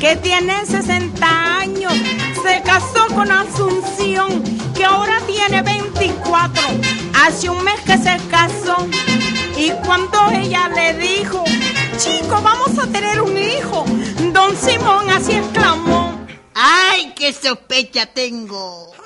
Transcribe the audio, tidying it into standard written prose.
que tiene 60 años, se casó con Asunción, que ahora tiene 24. Hace un mes que se casó. Y cuando ella le dijo, chico, vamos a tener un hijo, don Simón así exclamó: ¡ay, qué sospecha tengo!